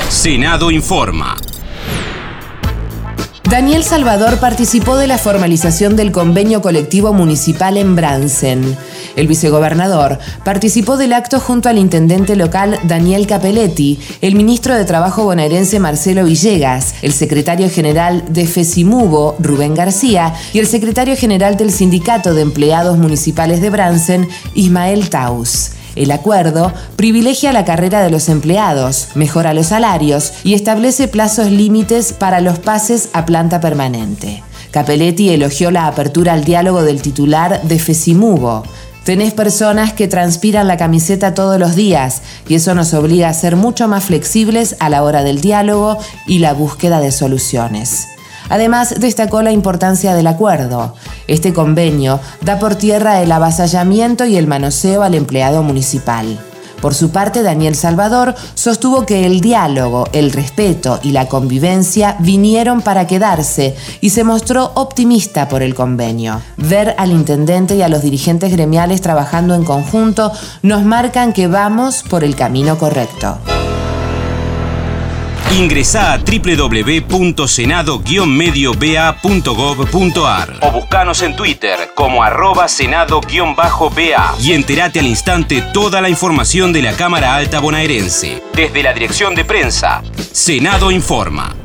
Senado informa. Daniel Salvador participó de la formalización del convenio colectivo municipal en Bransen. El vicegobernador participó del acto junto al intendente local Daniel Capelletti, el ministro de Trabajo bonaerense Marcelo Villegas, el secretario general de FESIMUBO Rubén García y el secretario general del Sindicato de Empleados Municipales de Bransen, Ismael Taus. El acuerdo privilegia la carrera de los empleados, mejora los salarios y establece plazos límites para los pases a planta permanente. Capelletti elogió la apertura al diálogo del titular de FESIMUBO. Tenés personas que transpiran la camiseta todos los días y eso nos obliga a ser mucho más flexibles a la hora del diálogo y la búsqueda de soluciones. Además, destacó la importancia del acuerdo. Este convenio da por tierra el avasallamiento y el manoseo al empleado municipal. Por su parte, Daniel Salvador sostuvo que el diálogo, el respeto y la convivencia vinieron para quedarse y se mostró optimista por el convenio. Ver al intendente y a los dirigentes gremiales trabajando en conjunto nos marcan que vamos por el camino correcto. Ingresá a www.senado-medioba.gov.ar o buscanos en Twitter como @senado-ba y entérate al instante toda la información de la Cámara Alta bonaerense. Desde la dirección de prensa, Senado informa.